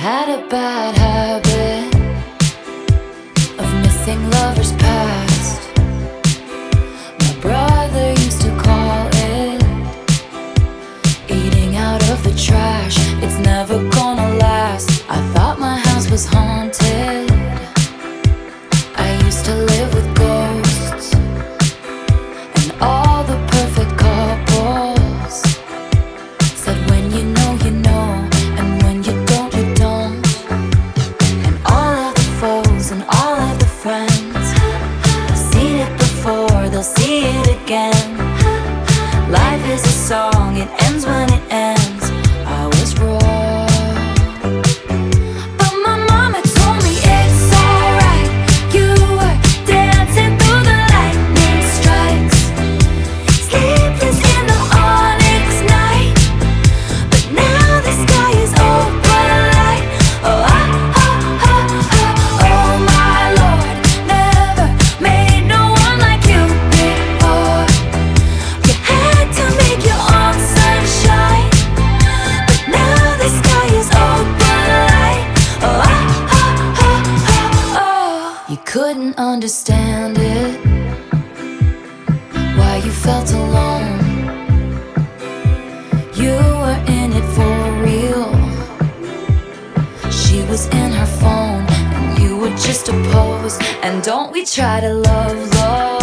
had a bad habit of missing lovers past. My brother used to call it eating out of the trash. It's never gonna last. I thought my house was haunted. I used to live with ghosts and all the perfect couples said when you know, you know, and when you don't, you don't. And all of the foes and all of the friends have seen it before, they'll see it again. Life is a song, it ends when it ends. I was wrong, but my mama told me it's alright. You were dancing through the lightning strikes, sleepless in the onyx night, but now the sky is open light. Oh, oh, oh, oh, oh, oh my Lord, never made no one like you before. You had to make your own sunshine, but now the sky is open light. Oh, oh, oh, oh, oh, oh. You couldn't understand it, why you felt alone. You were in it for real. She was in her phone and you were just a pose. And don't we try to love, love?